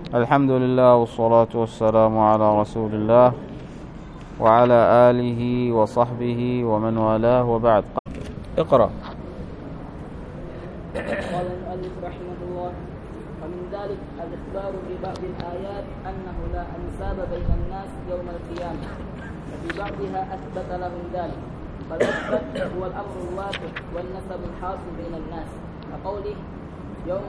الحمد لله والصلاة والسلام على رسول الله وعلى آله وصحبه ومن والاه وبعد. اقرأ. قال المؤلف رحمه الله: ومن ذلك الإخبار ببعض الآيات أنه لا أنساب بين الناس يوم القيامة، وفي بعضها أثبت لهم ذلك، فالمثبت هو الأمر الواقع والنسب الحاصل بين الناس، كقوله: يوم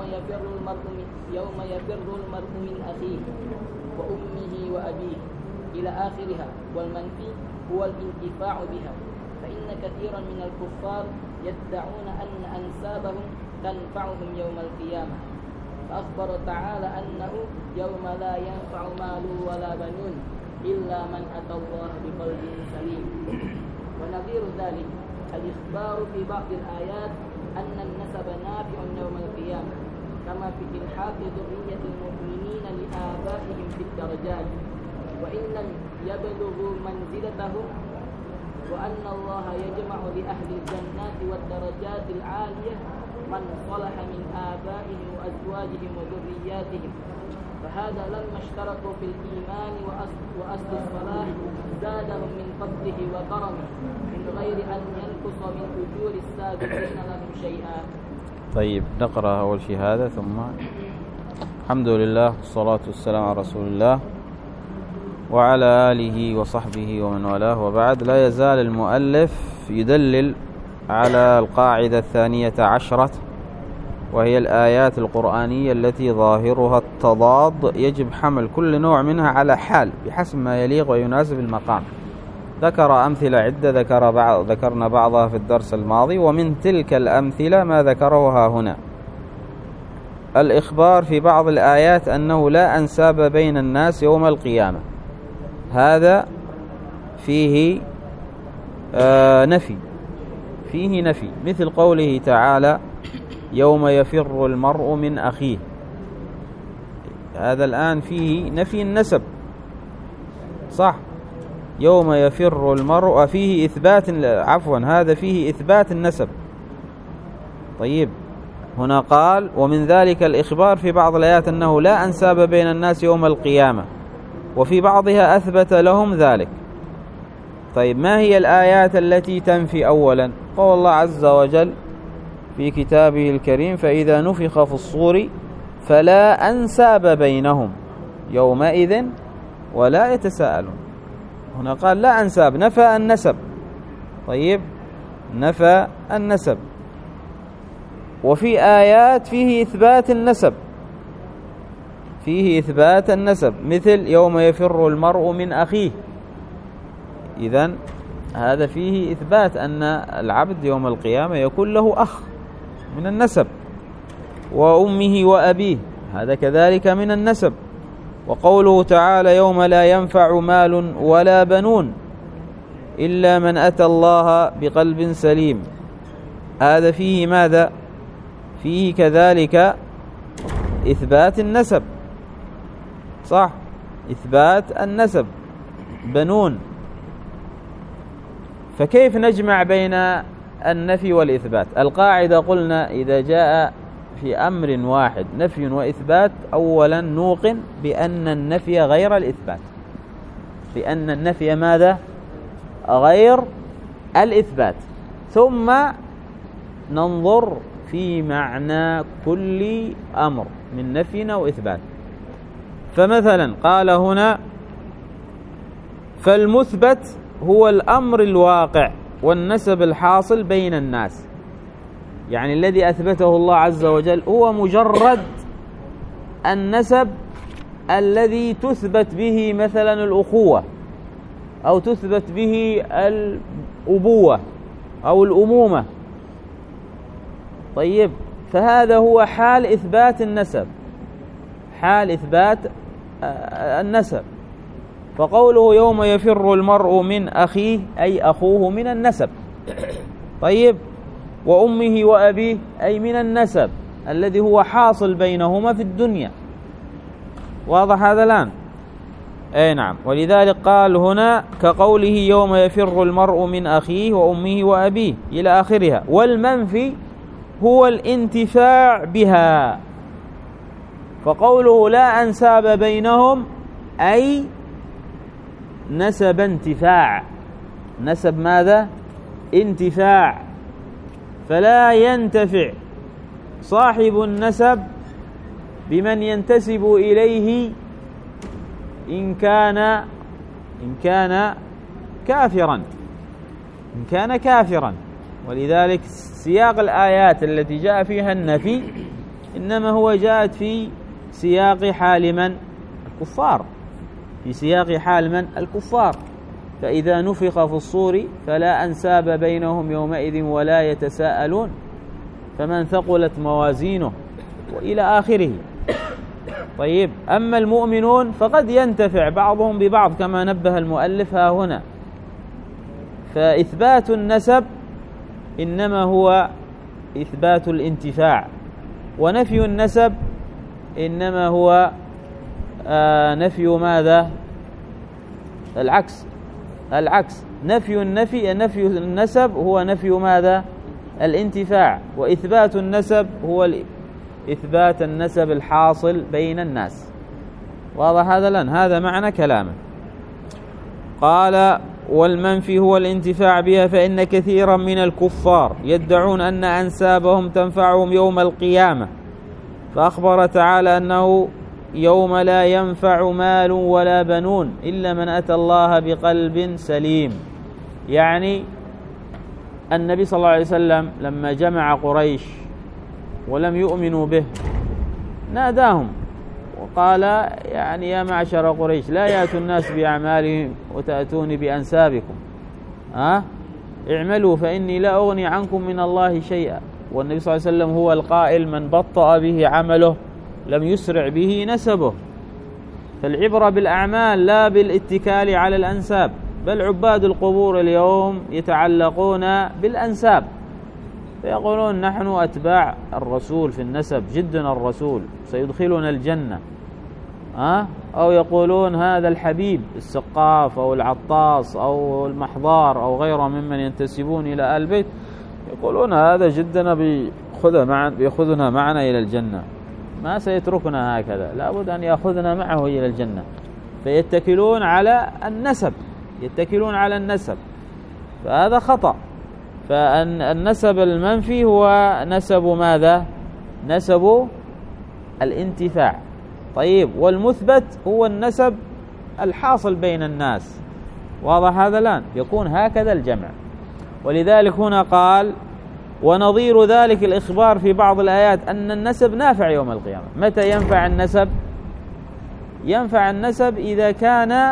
يفر المرء من أخيه وأمه وأبيه إلى آخرها. والمنفي هو الانتفاع بها، فإن كثيرا من الكفار يدعون أن أنسابهم تنفعهم يوم القيامة، فأخبر تعالى أنه يوم لا ينفع مال ولا بنون إلا من أتى الله بقلب سليم. ونظير ذلك الإخبار في بعض الآيات أن النسب نافع يوم القيامة، كما في إلحاق ذرية المؤمنين لآبائهم في الدرجات وإن لم يبلغوا منزلتهم، وأن الله يجمع لأهل الجنات والدرجات العالية من صلح من آبائهم وأزواجهم وذرياتهم. فهذا لما اشتركوا في الإيمان وأصل الصلاح زادهم من فضله وكرمه من غير أن ينقص من أجور السابقين لهم شيئا. طيب، نقرأ أول شيء هذا ثم الحمد لله والصلاة والسلام على رسول الله وعلى آله وصحبه ومن والاه وبعد. لا يزال المؤلف يدلل على القاعدة 12، وهي الآيات القرآنية التي ظاهرها التضاد، يجب حمل كل نوع منها على حال بحسب ما يليق ويناسب المقام. ذكر أمثلة عدة ذكرنا بعضها في الدرس الماضي، ومن تلك الأمثلة ما ذكرها هنا: الإخبار في بعض الآيات أنه لا أنساب بين الناس يوم القيامة، هذا فيه نفي، مثل قوله تعالى: يوم يفر المرء من أخيه. هذا الآن فيه نفي النسب، صح؟ يوم يفر المرء فيه إثبات، هذا فيه إثبات النسب. طيب، هنا قال: ومن ذلك الإخبار في بعض الآيات أنه لا أنساب بين الناس يوم القيامة، وفي بعضها أثبت لهم ذلك. طيب، ما هي الآيات التي تنفي؟ أولا قول الله عز وجل في كتابه الكريم: فإذا نفخ في الصور فلا أنساب بينهم يومئذ ولا يتساءلون. هنا قال لا أنساب، نفى النسب. طيب، نفى النسب. وفي آيات فيه إثبات النسب، مثل يوم يفر المرء من أخيه. إذن هذا فيه إثبات أن العبد يوم القيامة يكون له أخ من النسب، وأمه وأبيه، هذا كذلك من النسب. وقوله تعالى: يوم لا ينفع مال ولا بنون إلا من أتى الله بقلب سليم، هذا فيه ماذا؟ فيه كذلك إثبات النسب، صح؟ إثبات النسب، بنون. فكيف نجمع بين النفي والإثبات؟ القاعدة قلنا إذا جاء في أمر واحد نفي وإثبات، أولا نوقن بأن النفي غير الإثبات، بأن النفي ماذا؟ غير الإثبات، ثم ننظر في معنى كل أمر من نفي أو إثبات. فمثلا قال هنا: فالمثبت هو الأمر الواقع والنسب الحاصل بين الناس، يعني الذي أثبته الله عز وجل هو مجرد النسب الذي تثبت به مثلا الأخوة، أو تثبت به الأبوة أو الأمومة. طيب، فهذا هو حال إثبات النسب، حال إثبات النسب. فقوله يوم يفر المرء من أخيه أي أخوه من النسب. طيب، وأمه وأبيه أي من النسب الذي هو حاصل بينهما في الدنيا. واضح هذا الآن؟ أي نعم. ولذلك قال هنا كقوله يوم يفر المرء من أخيه وأمه وأبيه إلى آخرها. والمنفي هو الانتفاع بها، فقوله لا أنساب بينهم أي نسب انتفاع، نسب ماذا؟ انتفاع، فلا ينتفع صاحب النسب بمن ينتسب إليه إن كان كافرا. ولذلك سياق الآيات التي جاء فيها النفي إنما هو جاءت في سياق حال من؟ الكفار، في سياق حال من؟ الكفار. فإذا نفخ في الصور فلا أنساب بينهم يومئذ ولا يتساءلون فمن ثقلت موازينه وإلى آخره. طيب، أما المؤمنون فقد ينتفع بعضهم ببعض كما نبه المؤلف ها هنا. فإثبات النسب إنما هو إثبات الانتفاع، ونفي النسب إنما هو نفي ماذا؟ العكس. نفي النسب هو نفي ماذا؟ الانتفاع، وإثبات النسب هو إثبات النسب الحاصل بين الناس. واضح هذا الآن؟ هذا معنى كلامه. قال والمنفي هو الانتفاع بها، فإن كثيرا من الكفار يدعون أن أنسابهم تنفعهم يوم القيامة، فأخبر تعالى أنه يوم لا ينفع مال ولا بنون إلا من أتى الله بقلب سليم. يعني النبي صلى الله عليه وسلم لما جمع قريش ولم يؤمنوا به ناداهم وقال يعني يا معشر قريش لا يأتوا الناس بأعمالهم وتأتوني بأنسابكم، اعملوا فإني لا أغني عنكم من الله شيئا. والنبي صلى الله عليه وسلم هو القائل من بطأ به عمله لم يسرع به نسبه. فالعبرة بالأعمال لا بالاتكال على الأنساب، بل عباد القبور اليوم يتعلقون بالأنساب، فيقولون نحن أتباع الرسول في النسب، جدنا الرسول سيدخلنا الجنة، أو يقولون هذا الحبيب السقاف أو العطاس أو المحضار أو غيره ممن ينتسبون إلى آل البيت، يقولون هذا جدنا بيأخذنا معنا إلى الجنة، ما سيتركنا هكذا، لابد أن يأخذنا معه إلى الجنة. فيتكلون على النسب، فهذا خطأ. فالنسب المنفي هو نسب ماذا؟ نسب الانتفاع. طيب، والمثبت هو النسب الحاصل بين الناس. واضح هذا الآن؟ يكون هكذا الجمع. ولذلك هنا قال ونظير ذلك الإخبار في بعض الآيات أن النسب نافع يوم القيامة. متى ينفع النسب؟ ينفع النسب إذا كان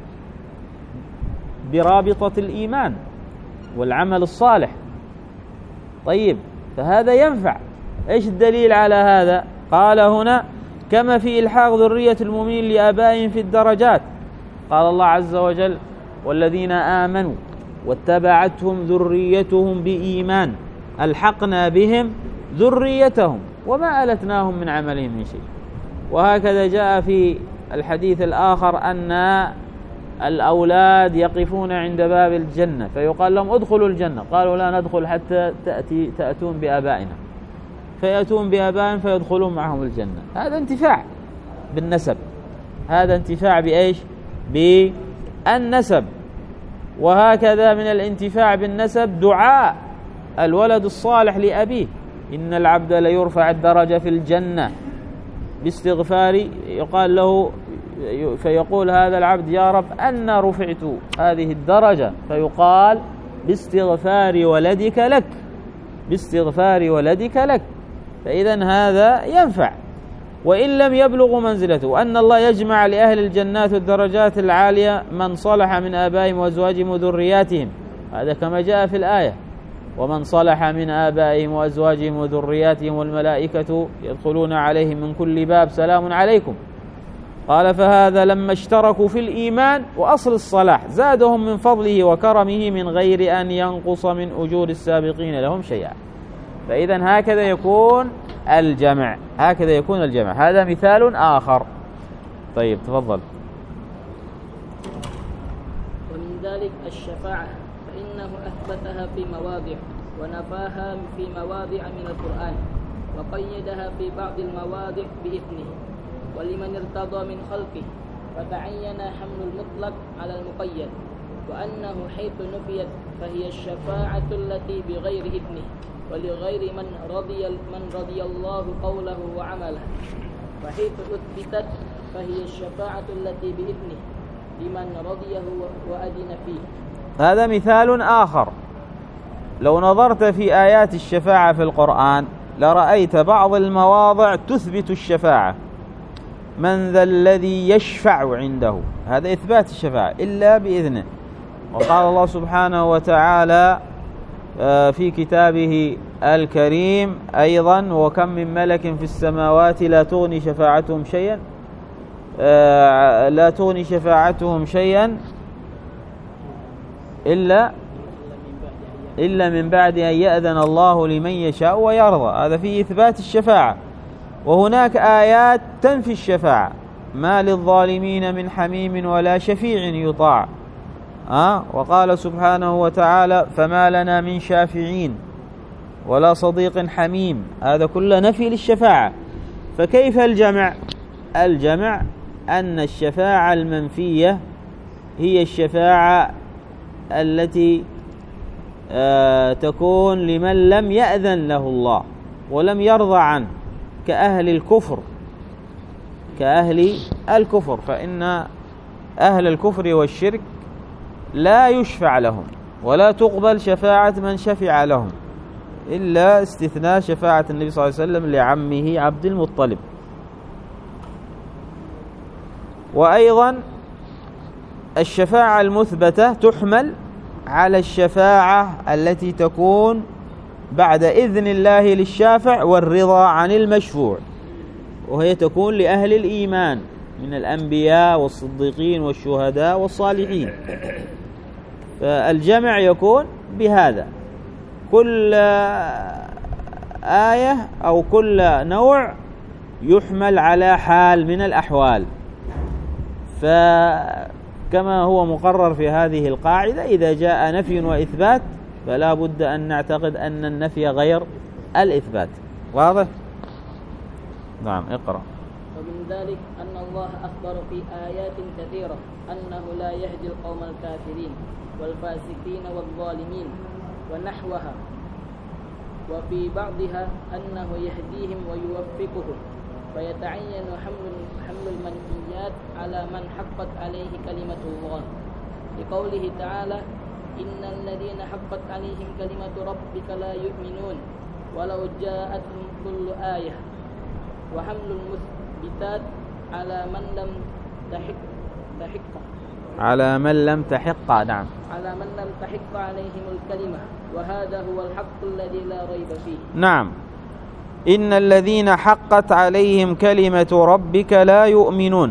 برابطة الإيمان والعمل الصالح. طيب، فهذا ينفع. إيش الدليل على هذا؟ قال هنا كما في إلحاق ذرية المؤمنين لآبائهم في الدرجات. قال الله عز وجل والذين آمنوا واتبعتهم ذريتهم بإيمان ألحقنا بهم ذريتهم وما ألتناهم من عملهم من شيء. وهكذا جاء في الحديث الآخر أن الأولاد يقفون عند باب الجنة فيقال لهم ادخلوا الجنة، قالوا لا ندخل حتى تأتون بآبائنا، فيأتون بآبائهم فيدخلون معهم الجنة. هذا انتفاع بالنسب، هذا انتفاع بإيش؟ بالنسب. وهكذا من الانتفاع بالنسب دعاء الولد الصالح لأبيه، إن العبد ليرفع الدرجة في الجنة باستغفار، يقال له فيقول هذا العبد يا رب أن رفعت هذه الدرجة، فيقال باستغفار ولدك لك. فإذا هذا ينفع وإن لم يبلغ منزلته. أن الله يجمع لأهل الجنات الدرجات العالية من صلح من آبائهم وأزواجهم وذرياتهم، هذا كما جاء في الآية ومن صلح من آبائهم وأزواجهم وذرياتهم والملائكة يدخلون عليهم من كل باب سلام عليكم. قال فهذا لما اشتركوا في الإيمان وأصل الصلاح زادهم من فضله وكرمه من غير أن ينقص من أجور السابقين لهم شيئا. فإذا هكذا يكون الجمع، هذا مثال آخر. طيب تفضل. ومن ذلك الشفاعة، فإنه أثبتها في مواضع ونفاها في مواضع من القرآن. وقيدها في بعض المواضع بإذنه ولمن ارتضى من خلقه، فتعين حمل المطلق على المقيد، وأنه حيث نفيت فهي الشفاعة التي بغير إذنه ولغير من رضي الله قوله وعمله، وحيث أثبتت فهي الشفاعة التي بإذنه لمن رضيه وأذن فيه. هذا مثال آخر. لو نظرت في آيات الشفاعة في القرآن لرأيت بعض المواضع تثبت الشفاعة، من ذا الذي يشفع عنده، هذا إثبات الشفاعة إلا بإذنه. وقال الله سبحانه وتعالى في كتابه الكريم أيضا: وكم من ملك في السماوات لا تغني شفاعتهم شيئا إلا من بعد أن يأذن الله لمن يشاء ويرضى. هذا فيه إثبات الشفاعة. وهناك آيات تنفي الشفاعة: ما للظالمين من حميم ولا شفيع يطاع. وقال سبحانه وتعالى: فما لنا من شافعين ولا صديق حميم. هذا كله نفي للشفاعة. فكيف الجمع؟ الجمع أن الشفاعة المنفية هي الشفاعة التي تكون لمن لم يأذن له الله ولم يرضى عنه، كأهل الكفر، فإن أهل الكفر والشرك لا يشفع لهم ولا تقبل شفاعة من شفع لهم، إلا استثناء شفاعة النبي صلى الله عليه وسلم لعمه عبد المطلب. وأيضا الشفاعة المثبتة تحمل على الشفاعة التي تكون بعد إذن الله للشافع والرضا عن المشفوع، وهي تكون لأهل الإيمان من الأنبياء والصديقين والشهداء والصالحين. فالجمع يكون بهذا: كل آية أو كل نوع يحمل على حال من الأحوال. فكما هو مقرر في هذه القاعدة، إذا جاء نفي وإثبات فلا بد أن نعتقد أن النفي غير الإثبات. واضح؟ نعم، اقرأ. ومن ذلك أن الله أخبر في آيات كثيرة أنه لا يهدي القوم الكافرين والفاسقين والظالمين ونحوها، وفي بعضها أنه يهديهم ويوفقهم، فيتعين حمل المنفيات على من حقت عليه كلمة الله، لقوله تعالى: إن الذين حقت عليهم كلمة ربك لا يؤمنون ولو جاءتهم كل آية. وحمل المثبتات على من لم تحق عليهم الكلمة، وهذا هو الحق الذي لا ريب فيه. نعم، إن الذين حقت عليهم كلمة ربك لا يؤمنون،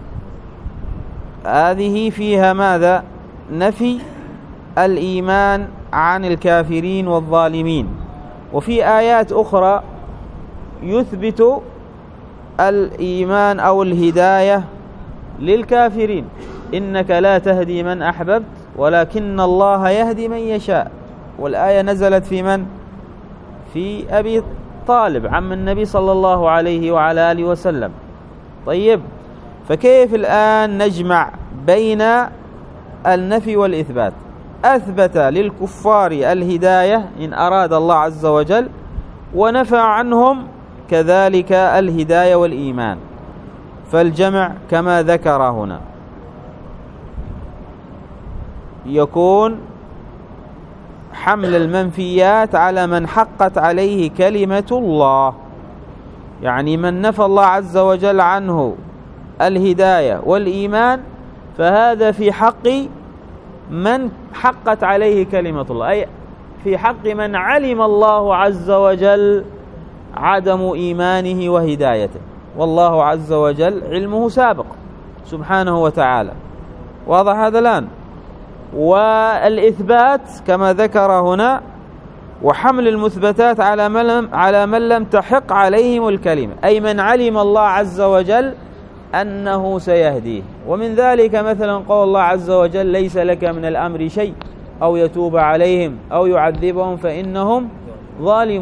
هذه فيها ماذا؟ نفي الإيمان عن الكافرين والظالمين. وفي آيات أخرى يثبت الإيمان أو الهداية للكافرين: إنك لا تهدي من أحببت ولكن الله يهدي من يشاء. والآية نزلت في من؟ في أبي طالب عم النبي صلى الله عليه وعلى آله وسلم. طيب، فكيف الآن نجمع بين النفي والإثبات؟ أثبت للكفار الهداية إن أراد الله عز وجل، ونفى عنهم كذلك الهداية والإيمان. فالجمع كما ذكر هنا يكون حمل المنفيات على من حقت عليه كلمة الله، يعني من نفى الله عز وجل عنه الهداية والإيمان فهذا في حق من حقت عليه كلمة الله، أي في حق من علم الله عز وجل عدم إيمانه وهدايته، والله عز وجل علمه سابق سبحانه وتعالى. واضح هذا الآن؟ والإثبات كما ذكر هنا: وحمل المثبتات على من لم تحق عليهم الكلمة، أي من علم الله عز وجل أنه سيهديه. ومن ذلك مثلا قول الله عز وجل: ليس لك من الأمر شيء أو يتوب عليهم أو يعذبهم فإنهم ظالمون.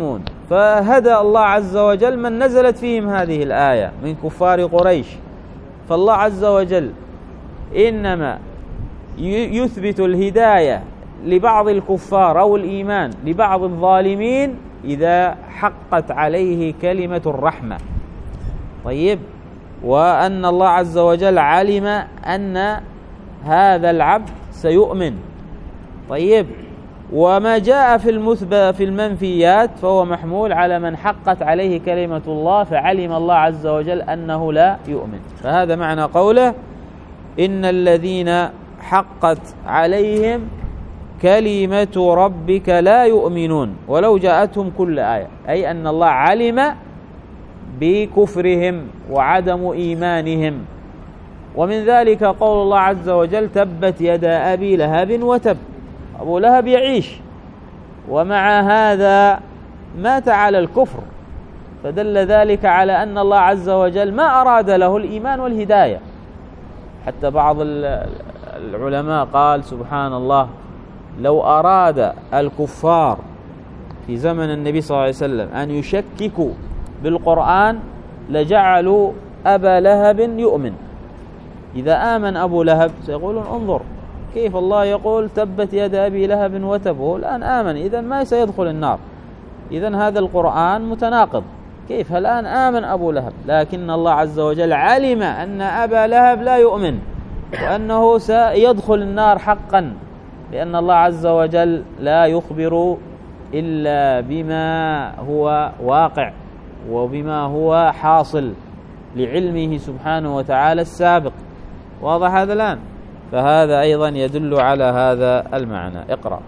فهدى الله عز وجل من نزلت فيهم هذه الآية من كفار قريش. فالله عز وجل إنما يثبت الهداية لبعض الكفار أو الإيمان لبعض الظالمين إذا حقت عليه كلمة الرحمة. طيب، وأن الله عز وجل علم أن هذا العبد سيؤمن. طيب، وما جاء في المنفيات فهو محمول على من حقت عليه كلمة الله فعلم الله عز وجل أنه لا يؤمن. فهذا معنى قوله إن الذين حقت عليهم كلمة ربك لا يؤمنون ولو جاءتهم كل آية، أي أن الله علم بكفرهم وعدم إيمانهم. ومن ذلك قول الله عز وجل تبت يدا أبي لهب وتب. أبو لهب يعيش ومع هذا مات على الكفر، فدل ذلك على أن الله عز وجل ما أراد له الإيمان والهداية. حتى بعض العلماء قال سبحان الله، لو أراد الكفار في زمن النبي صلى الله عليه وسلم أن يشككوا بالقرآن لجعلوا أبا لهب يؤمن. إذا آمن أبو لهب سيقولون انظر كيف الله يقول تبت يد أبي لهب وتب، الآن آمن إذن ما سيدخل النار، إذن هذا القرآن متناقض، كيف الآن آمن أبو لهب؟ لكن الله عز وجل علم أن أبا لهب لا يؤمن وأنه سيدخل النار حقا، لأن الله عز وجل لا يخبر إلا بما هو واقع وبما هو حاصل لعلمه سبحانه وتعالى السابق. واضح هذا الآن؟ فهذا أيضا يدل على هذا المعنى. اقرأ.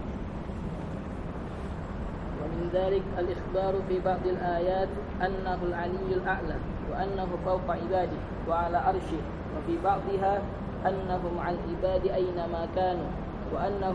ومن ذلك الإخبار في بعض الآيات أنه العلي الأعلى وأنه فوق عباده وعلى عرشه، وفي بعضها أنه مع العباد أينما كانوا، وأنه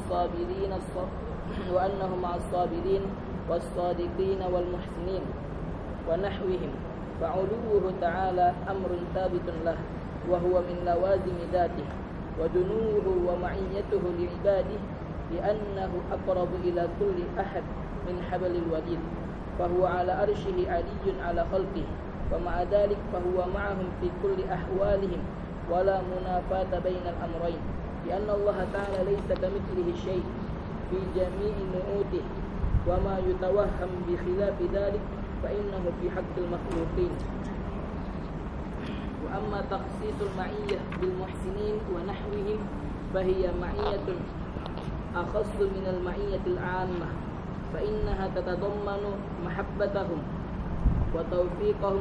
مع الصابرين والصادقين والمحسنين ونحوهم. فعلوه تعالى أمر ثابت له وهو من لوازم ذاته، ودنوه ومعيته لعباده لأنه أقرب إلى كل أحد من حبل الوريد، فهو على عرشه علي على خلقه، ومع ذلك فهو معهم في كل أحوالهم ولا منافاة بين الأمرين، لأن الله تعالى ليس كمثله شيء في جميع نعوته، وما يتوهم بخلاف ذلك فإنه في حق المخلوقين. وأما تخصيص المعية بالمحسنين ونحوهم فهي معية أخص من المعية العامة، فإنها تتضمن محبتهم وتوفيقهم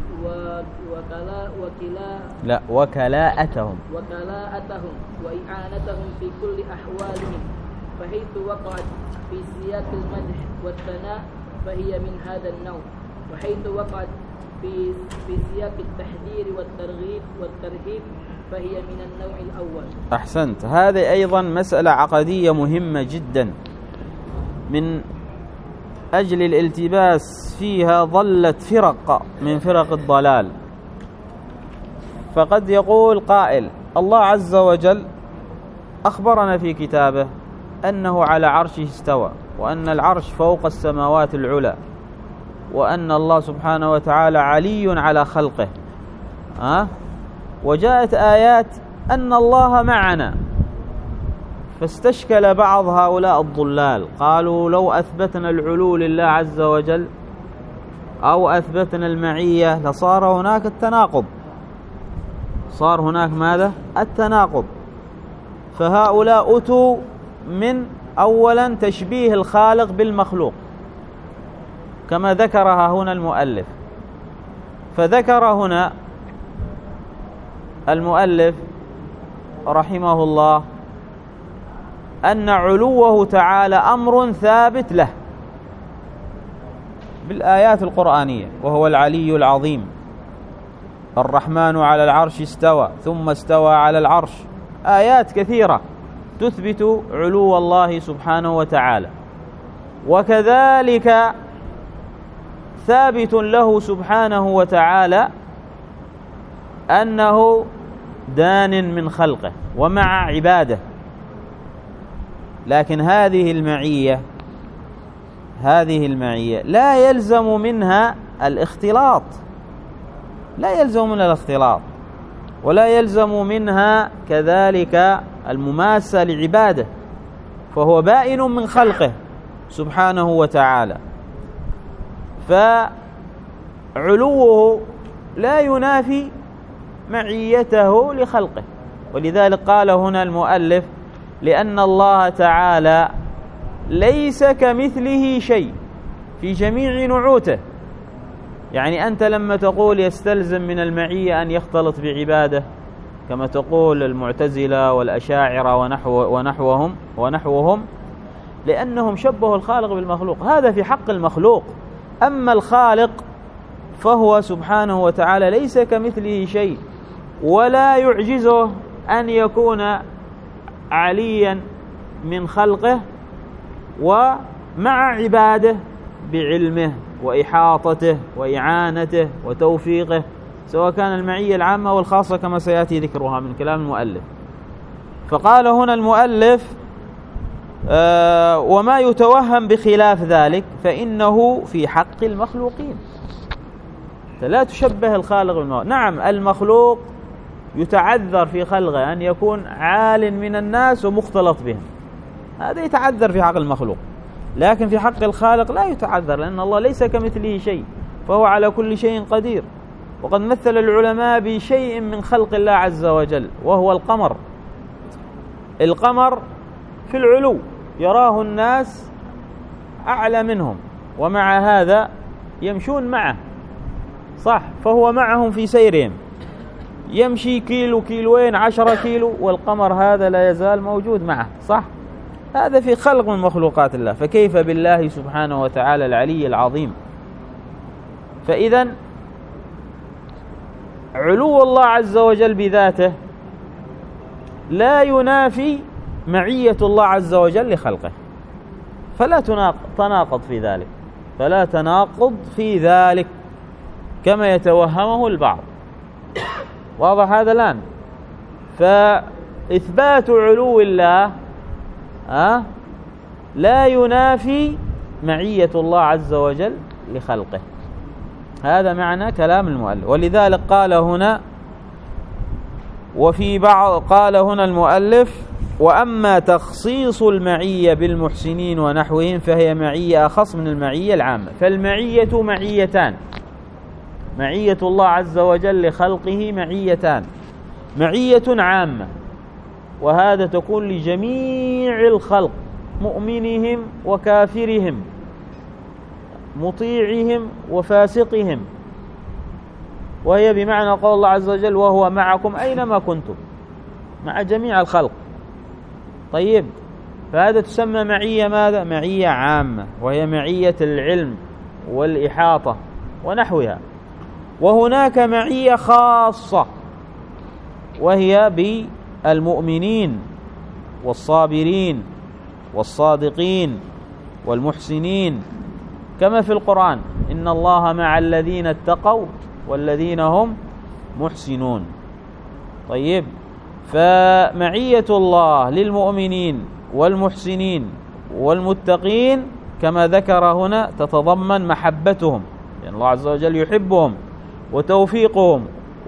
وكلاءتهم وإعانتهم في كل أحوالهم، فحيث وقعت في سياق المدح والثناء فهي من هذا النوع، وحيث وقعت في سياق التحذير والترهيب فهي من النوع الأول. أحسنت. هذه أيضا مسألة عقدية مهمة جدا، من أجل الالتباس فيها ظلت فرق من فرق الضلال. فقد يقول قائل الله عز وجل أخبرنا في كتابه أنه على عرشه استوى، وأن العرش فوق السماوات العلى، وأن الله سبحانه وتعالى علي على خلقه، وجاءت آيات أن الله معنا، فاستشكل بعض هؤلاء الضلال قالوا لو أثبتنا العلو لله عز وجل أو أثبتنا المعية لصار هناك التناقض، صار هناك ماذا؟ التناقض. فهؤلاء أتوا من أولا تشبيه الخالق بالمخلوق كما ذكرها هنا المؤلف، فذكر هنا المؤلف رحمه الله أن علوه تعالى أمر ثابت له بالآيات القرآنية، وهو العلي العظيم، الرحمن على العرش استوى ثم استوى على العرش، آيات كثيرة تثبت علو الله سبحانه وتعالى. وكذلك ثابت له سبحانه وتعالى أنه دان من خلقه ومع عباده، لكن هذه المعية هذه المعية لا يلزم منها الاختلاط، لا يلزم منها الاختلاط، ولا يلزم منها كذلك المماسة لعباده، فهو بائن من خلقه سبحانه وتعالى. فعلوه لا ينافي معيته لخلقه، ولذلك قال هنا المؤلف: لأن الله تعالى ليس كمثله شيء في جميع نعوته. يعني أنت لما تقول يستلزم من المعية أن يختلط بعباده كما تقول المعتزلة والأشاعرة ونحوهم لأنهم شبهوا الخالق بالمخلوق، هذا في حق المخلوق. أما الخالق فهو سبحانه وتعالى ليس كمثله شيء، ولا يعجزه أن يكون عليا من خلقه ومع عباده بعلمه وإحاطته وإعانته وتوفيقه، سواء كان المعية العامة والخاصة كما سيأتي ذكرها من كلام المؤلف. فقال هنا المؤلف: وما يتوهم بخلاف ذلك فإنه في حق المخلوقين. لا تشبه الخالق بالمخلوق. نعم المخلوق يتعذر في خلقه أن يكون عال من الناس ومختلط بهم، هذا يتعذر في حق المخلوق، لكن في حق الخالق لا يتعذر، لأن الله ليس كمثله شيء، فهو على كل شيء قدير. وقد مثل العلماء بشيء من خلق الله عز وجل وهو القمر. القمر في العلو يراه الناس أعلى منهم، ومع هذا يمشون معه، صح، فهو معهم في سيرهم، يمشي كيلو كيلوين 10 كيلو والقمر هذا لا يزال موجود معه، صح. هذا في خلق من مخلوقات الله، فكيف بالله سبحانه وتعالى العلي العظيم؟ فإذا علو الله عز وجل بذاته لا ينافي معية الله عز وجل لخلقه، فلا تناقض في ذلك، فلا تناقض في ذلك كما يتوهمه البعض. واضح هذا الآن؟ فإثبات علو الله لا ينافي معية الله عز وجل لخلقه، هذا معنى كلام المؤلف. ولذلك قال هنا قال هنا المؤلف: وأما تخصيص المعية بالمحسنين ونحوهم فهي معية أخص من المعية العامة. فالمعية معيتان: معية الله عز وجل لخلقه معيتان، معية عامة، وهذا تكون لجميع الخلق، مؤمنهم وكافرهم، مطيعهم وفاسقهم، وهي بمعنى قول الله عز وجل: وهو معكم أينما كنتم، مع جميع الخلق. طيب، فهذا تسمى معية ماذا؟ معية عامة، وهي معية العلم والإحاطة ونحوها. وهناك معية خاصة وهي بالمؤمنين والصابرين والصادقين والمحسنين، كما في القرآن: إن الله مع الذين اتقوا والذين هم محسنون. طيب، فمعية الله للمؤمنين والمحسنين والمتقين كما ذكر هنا تتضمن محبتهم، لأن الله عز وجل يحبهم، وتوفيقهم،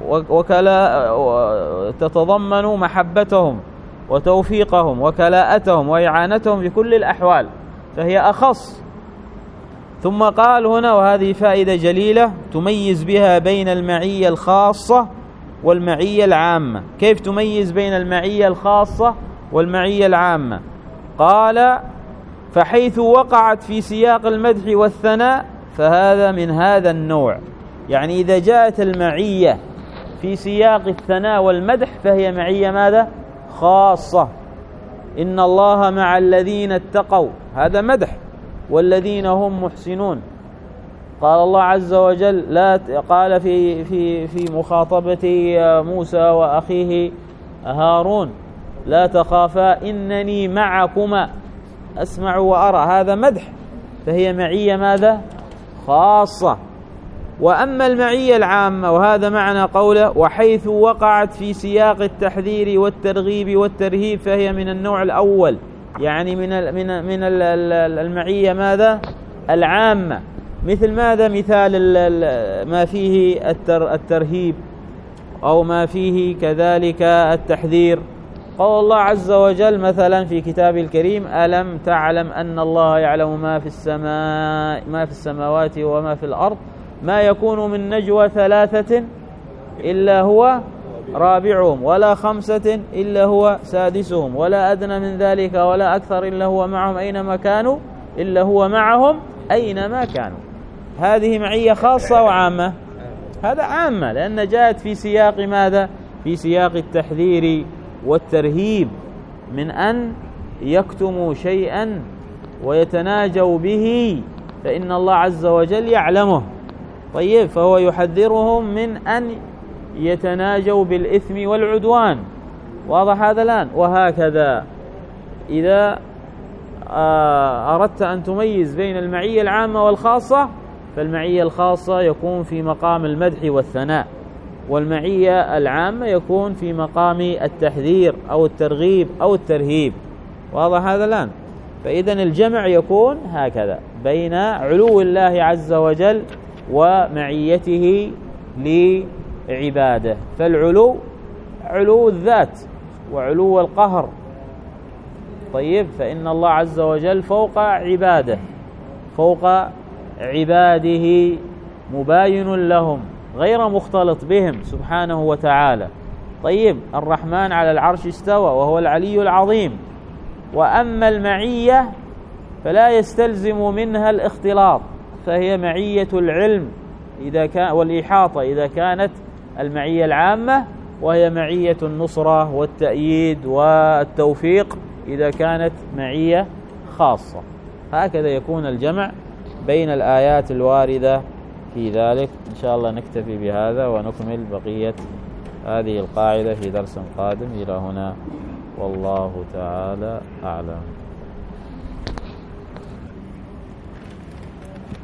تتضمن محبتهم وتوفيقهم وكلاءتهم وإعانتهم في كل الأحوال، فهي أخص. ثم قال هنا، وهذه فائدة جليلة تميز بها بين المعية الخاصة والمعية العامة. كيف تميز بين المعية الخاصة والمعية العامة؟ قال: فحيث وقعت في سياق المدح والثناء فهذا من هذا النوع. يعني إذا جاءت المعية في سياق الثناء والمدح فهي معية ماذا؟ خاصة. إن الله مع الذين اتقوا، هذا مدح، والذين هم محسنون. قال الله عز وجل قال في مخاطبة موسى وأخيه هارون: لا تخافا إنني معكما أسمع وأرى، هذا مدح، فهي معية ماذا؟ خاصة. وأما المعية العامة، وهذا معنى قوله: وحيث وقعت في سياق التحذير والترغيب والترهيب فهي من النوع الأول، يعني من المعية ماذا؟ العامة. مثل ماذا؟ مثال ما فيه الترهيب، أو ما فيه كذلك التحذير. قول الله عز وجل مثلا في كتابه الكريم: ألم تعلم أن الله يعلم ما في السماوات وما في الأرض، ما يكون من نجوى 3 إلا هو رابعهم، ولا 5 إلا هو سادسهم، ولا أدنى من ذلك ولا أكثر إلا هو معهم أينما كانوا. هذه معية خاصة وعامة؟ هذا عامة، لأن جاءت في سياق ماذا؟ في سياق التحذير والترهيب من أن يكتموا شيئا ويتناجوا به، فإن الله عز وجل يعلمه. طيب، فهو يحذرهم من أن يتناجوا بالإثم والعدوان. واضح هذا الآن؟ وهكذا إذا أردت أن تميز بين المعية العامة والخاصة، فالمعية الخاصة يكون في مقام المدح والثناء، والمعية العامة يكون في مقام التحذير أو الترغيب أو الترهيب. واضح هذا الآن؟ فإذا الجمع يكون هكذا بين علو الله عز وجل ومعيته لعباده. فالعلو علو الذات وعلو القهر. طيب، فإن الله عز وجل فوق عباده مباين لهم غير مختلط بهم سبحانه وتعالى. طيب، الرحمن على العرش استوى وهو العلي العظيم. وأما المعية فلا يستلزم منها الاختلاط، فهي معية العلم والإحاطة إذا كانت المعية العامة، وهي معية النصرة والتأييد والتوفيق إذا كانت معية خاصة. هكذا يكون الجمع بين الآيات الواردة في ذلك. إن شاء الله نكتفي بهذا ونكمل بقية هذه القاعدة في درس قادم. إلى هنا والله تعالى أعلم.